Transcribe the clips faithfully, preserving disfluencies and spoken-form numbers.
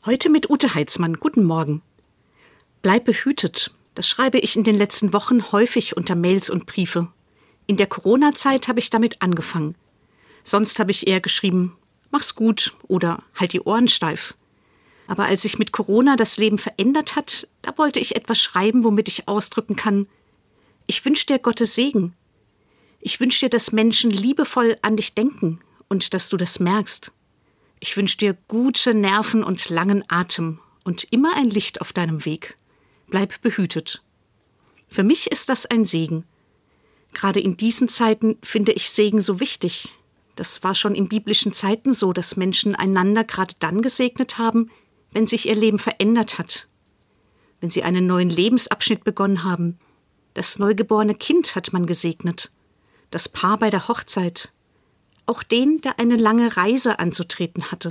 Heute mit Ute Heitzmann. Guten Morgen. Bleib behütet. Das schreibe ich in den letzten Wochen häufig unter Mails und Briefe. In der Corona-Zeit habe ich damit angefangen. Sonst habe ich eher geschrieben, mach's gut oder halt die Ohren steif. Aber als sich mit Corona das Leben verändert hat, da wollte ich etwas schreiben, womit ich ausdrücken kann, ich wünsche dir Gottes Segen. Ich wünsche dir, dass Menschen liebevoll an dich denken und dass du das merkst. Ich wünsche dir gute Nerven und langen Atem und immer ein Licht auf deinem Weg. Bleib behütet. Für mich ist das ein Segen. Gerade in diesen Zeiten finde ich Segen so wichtig. Das war schon in biblischen Zeiten so, dass Menschen einander gerade dann gesegnet haben, wenn sich ihr Leben verändert hat. Wenn sie einen neuen Lebensabschnitt begonnen haben. Das neugeborene Kind hat man gesegnet. Das Paar bei der Hochzeit. Auch den, der eine lange Reise anzutreten hatte.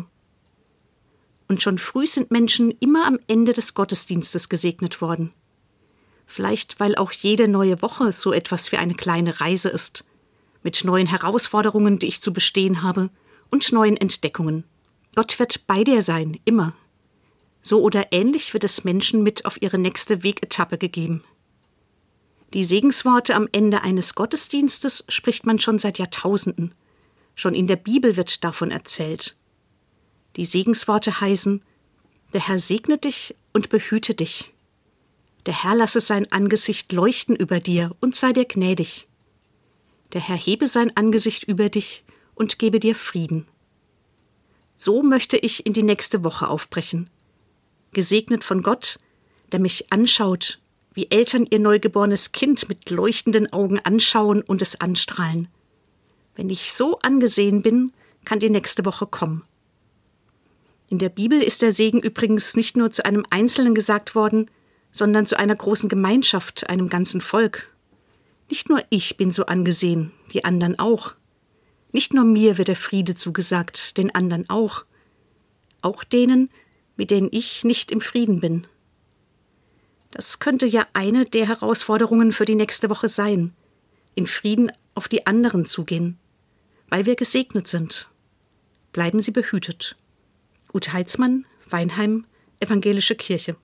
Und schon früh sind Menschen immer am Ende des Gottesdienstes gesegnet worden. Vielleicht, weil auch jede neue Woche so etwas wie eine kleine Reise ist. Mit neuen Herausforderungen, die ich zu bestehen habe, und neuen Entdeckungen. Gott wird bei dir sein, immer. So oder ähnlich wird es Menschen mit auf ihre nächste Wegetappe gegeben. Die Segensworte am Ende eines Gottesdienstes spricht man schon seit Jahrtausenden. Schon in der Bibel wird davon erzählt. Die Segensworte heißen, der Herr segne dich und behüte dich. Der Herr lasse sein Angesicht leuchten über dir und sei dir gnädig. Der Herr hebe sein Angesicht über dich und gebe dir Frieden. So möchte ich in die nächste Woche aufbrechen. Gesegnet von Gott, der mich anschaut, wie Eltern ihr neugeborenes Kind mit leuchtenden Augen anschauen und es anstrahlen. Wenn ich so angesehen bin, kann die nächste Woche kommen. In der Bibel ist der Segen übrigens nicht nur zu einem Einzelnen gesagt worden, sondern zu einer großen Gemeinschaft, einem ganzen Volk. Nicht nur ich bin so angesehen, die anderen auch. Nicht nur mir wird der Friede zugesagt, den anderen auch. Auch denen, mit denen ich nicht im Frieden bin. Das könnte ja eine der Herausforderungen für die nächste Woche sein, in Frieden auf die anderen zugehen, weil wir gesegnet sind. Bleiben Sie behütet. Ute Heitzmann, Weinheim, Evangelische Kirche.